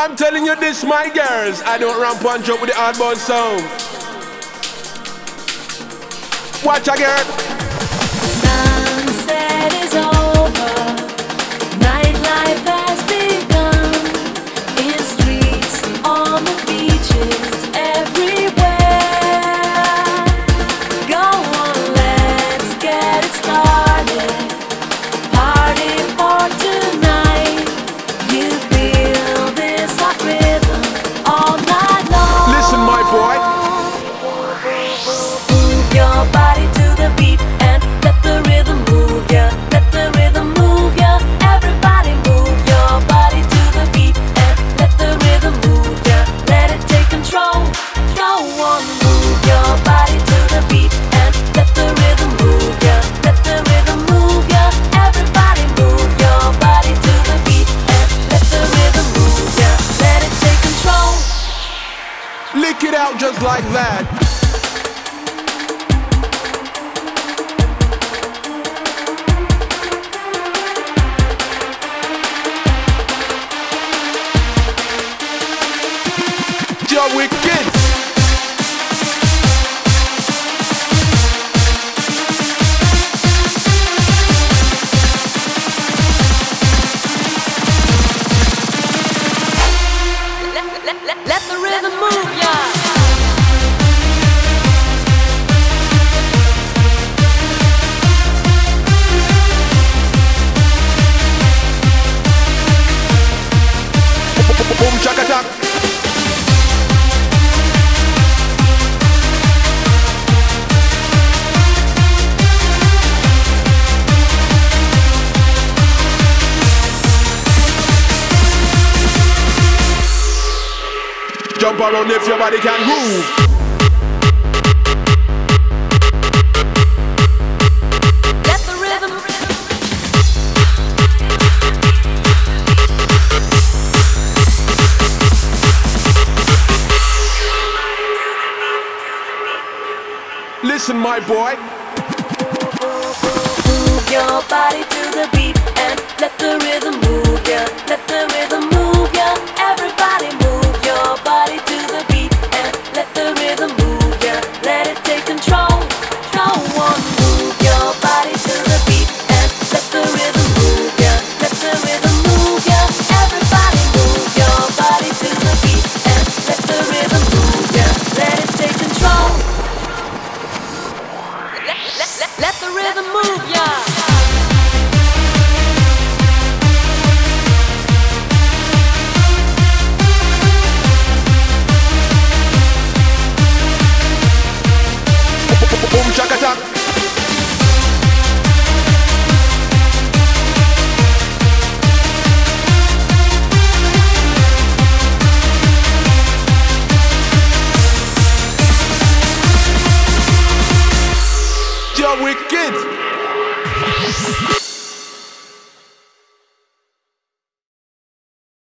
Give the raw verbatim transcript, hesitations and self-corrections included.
I'm telling you this, my girls, I don't ramp and jump with the hardball sound. Watch a girl. Sunset is over, nightlife has begun. In streets, on the beaches, everywhere. Go on, let's get it started. Party for tonight. You feel this hot rhythm all night long. Listen, my boy. Move your body to the beat and let the rhythm move ya. Let the rhythm move ya. Everybody move your body to the beat and let the rhythm move ya. Let it take control. Go on, move your body to the beat and let the rhythm move ya. Let the rhythm move ya. Everybody move your body to the beat and let the rhythm move ya. Let it take control. Lick it out just like that. You're wicked. Let, let, let, let the rhythm move ya. Boom chakatak. Jump around if your body can move. Let the rhythm. Listen, my boy. Move your body to the beat and let the rhythm move ya. Let the rhythm move ya. Everybody move your body to the beat and let the rhythm move ya. Let it take control. Go on, move your body to the beat and let the rhythm move ya. Let the rhythm move ya. Everybody move your body to the beat and let the rhythm move ya. Let it take control. Let, let, let, let the rhythm move ya. Boom chakatak. You're wicked.